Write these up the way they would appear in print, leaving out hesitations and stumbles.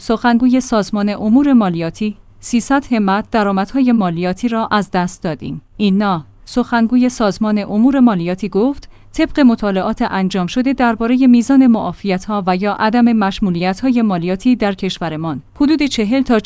سخنگوی سازمان امور مالیاتی 300 همت درآمدهای مالیاتی را از دست دادیم. اینا سخنگوی سازمان امور مالیاتی گفت طبق مطالعات انجام شده درباره میزان معافیت‌ها و یا عدم مشمولیت‌های مالیاتی در کشورمان، حدود 40 تا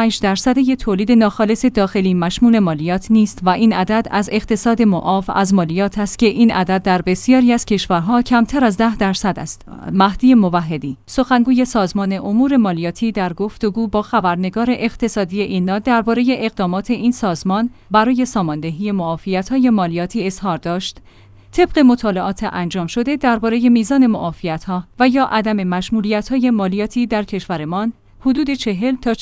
45% تولید ناخالص داخلی مشمول مالیات نیست و این عدد از اقتصاد معاف از مالیات است که این عدد در بسیاری از کشورها کمتر از 10% است. مهدی موحدی، سخنگوی سازمان امور مالیاتی در گفتگو با خبرنگار اقتصادی اینا درباره اقدامات این سازمان برای ساماندهی معافیت‌های مالیاتی اظهار داشت طبق مطالعات انجام شده درباره میزان معافیت‌ها و یا عدم مشمولیت‌های مالیاتی در کشورمان، حدود 40 تا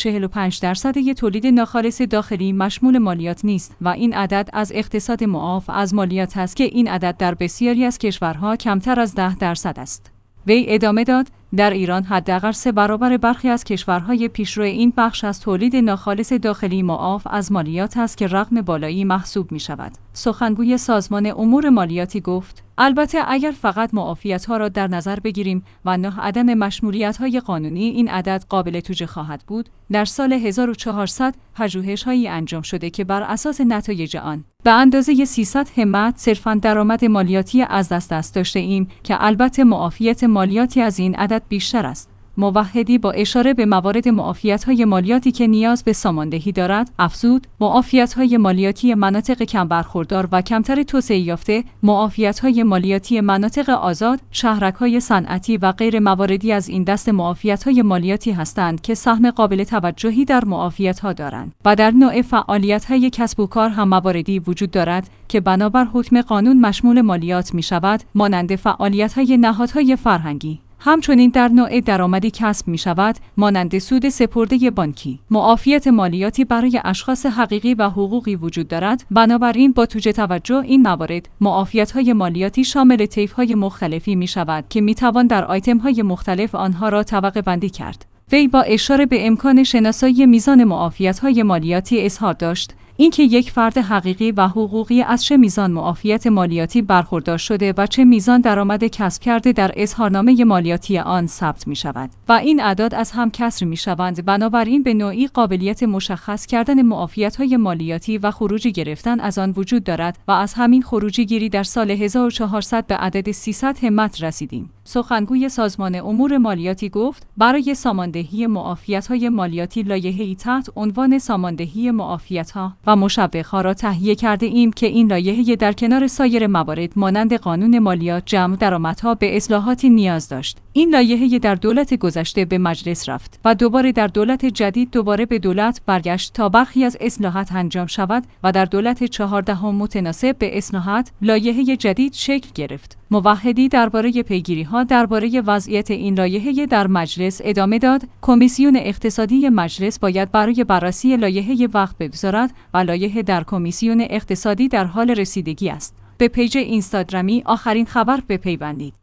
45% تولید ناخالص داخلی مشمول مالیات نیست و این عدد از اقتصاد معاف از مالیات است که این عدد در بسیاری از کشورها کمتر از 10% است. وی ادامه داد در ایران حداقل 3 برابر برخی از کشورهای پیشرو این بخش از تولید ناخالص داخلی معاف از مالیات است که رقم بالایی محسوب می شود. سخنگوی سازمان امور مالیاتی گفت البته اگر فقط معافیت‌ها را در نظر بگیریم و نه عدم مشمولیت‌های قانونی، این عدد قابل توجیه خواهد بود. در سال 1400 پژوهش‌هایی انجام شده که بر اساس نتایج آن به اندازه 300 همت صرفاً درآمد مالیاتی از دست داشته ایم که البته معافیت مالیاتی از این عدد بیشتر است. موحدی با اشاره به موارد معافیت‌های مالیاتی که نیاز به ساماندهی دارد، افزود معافیت‌های مالیاتی مناطق کم برخوردار و کمتر توسعه یافته، معافیت‌های مالیاتی مناطق آزاد، شهرک‌های صنعتی و غیر مواردی از این دست معافیت‌های مالیاتی هستند که سهم قابل توجهی در معافیت‌ها دارند و در نوع فعالیت‌های کسب و کار هم مواردی وجود دارد که بنابر حکم قانون مشمول مالیات می‌شود، مانند فعالیت‌های نهادهای فرهنگی. همچنین در نوع درآمدی کسب می شود مانند سود سپرده بانکی. معافیت مالیاتی برای اشخاص حقیقی و حقوقی وجود دارد، بنابراین با توجه توجه این موارد معافیت‌های مالیاتی شامل طیف‌های مختلفی می شود که می توان در آیتم‌های مختلف آنها را طبقه بندی کرد. وی با اشاره به امکان شناسایی میزان معافیت‌های مالیاتی اظهار داشت اینکه یک فرد حقیقی و حقوقی از چه میزان معافیت مالیاتی برخوردار شده و چه میزان درآمد کسب کرده در اظهارنامه مالیاتی آن ثبت می شود و این اعداد از هم کسر می شوند. بنابراین به نوعی قابلیت مشخص کردن معافیت‌های مالیاتی و خروجی گرفتن از آن وجود دارد و از همین خروجی گیری در سال 1400 به عدد 300 همت رسیدیم. سخنگوی سازمان امور مالیاتی گفت برای ساماندهی معافیت‌های مالیاتی لایحه‌ای تحت عنوان ساماندهی معافیت‌ها و مشوق‌ها را تهیه کرده ایم که این لایحه در کنار سایر موارد مانند قانون مالیات جمع درآمدها به اصلاحاتی نیاز داشت. این لایحه در دولت گذشته به مجلس رفت و دوباره در دولت جدید دوباره به دولت برگشت تا برخی از اصلاحات انجام شود و در دولت 14 متناسب به اصلاحات لایحه جدید شکل گرفت. موحدی درباره پیگیری‌ها درباره وضعیت این لایحه در مجلس ادامه داد کمیسیون اقتصادی مجلس باید برای بررسی لایحه وقت بگذارد و لایحه در کمیسیون اقتصادی در حال رسیدگی است. به پیج اینستاگرامی آخرین خبر بپیوندید.